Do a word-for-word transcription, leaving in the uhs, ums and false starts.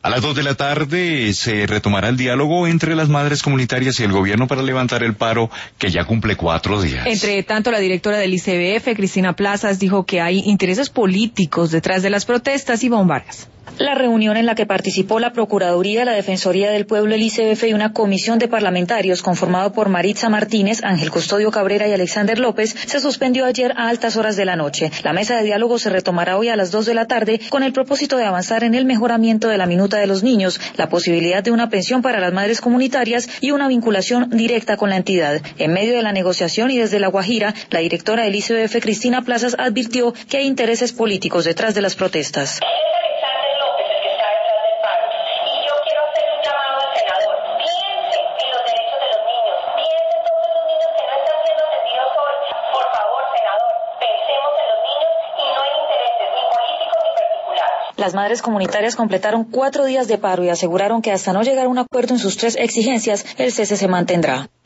A las dos de la tarde se retomará el diálogo entre las madres comunitarias y el gobierno para levantar el paro que ya cumple cuatro días. Entre tanto, la directora del I C B F, Cristina Plazas, dijo que hay intereses políticos detrás de las protestas. Ivonne Vargas. La reunión en la que participó la Procuraduría, la Defensoría del Pueblo, el I C B F y una comisión de parlamentarios conformado por Maritza Martínez, Ángel Custodio Cabrera y Alexander López se suspendió ayer a altas horas de la noche. La mesa de diálogo se retomará hoy a las dos de la tarde con el propósito de avanzar en el mejoramiento de la minuta de los niños, la posibilidad de una pensión para las madres comunitarias y una vinculación directa con la entidad. En medio de la negociación y desde La Guajira, la directora del I C B F, Cristina Plazas, advirtió que hay intereses políticos detrás de las protestas. Las madres comunitarias completaron cuatro días de paro y aseguraron que hasta no llegar a un acuerdo en sus tres exigencias, el cese se mantendrá.